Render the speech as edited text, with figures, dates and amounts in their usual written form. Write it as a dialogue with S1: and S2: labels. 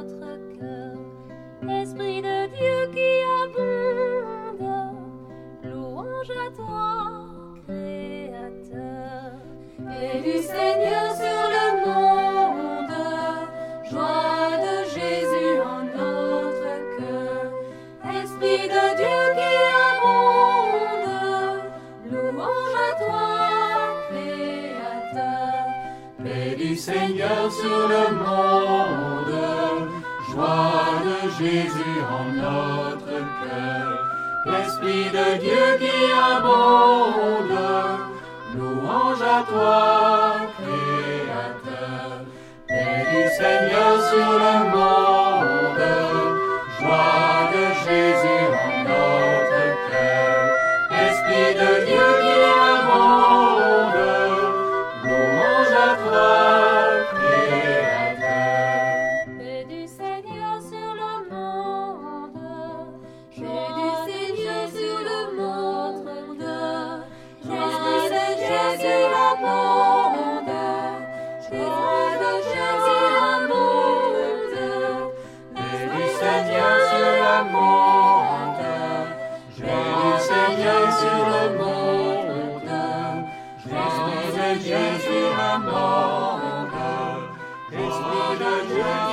S1: notre cœur. Esprit de Dieu qui abonde, louange à toi, Créateur. Paix du Seigneur sur le monde, joie de Jésus en notre cœur. Esprit de Dieu qui abonde, louange à toi, Créateur.
S2: Paix du Seigneur sur le monde, joie de Jésus en notre cœur. Esprit de Dieu qui abonde, louange à toi, Créateur. Paix du Seigneur sur le monde, joie de Jésus en notre cœur. Esprit de Dieu qui abonde, louange à toi, Créateur.
S1: Paix du Seigneur sur le monde, joie de Seigneur sur le monde, joie de Dieu sur le monde, joie de Jésus au monde.
S2: Paix du Seigneur sur le monde, joie du Seigneur sur le monde, joie de Dieu sur le monde, Esprit de Dieu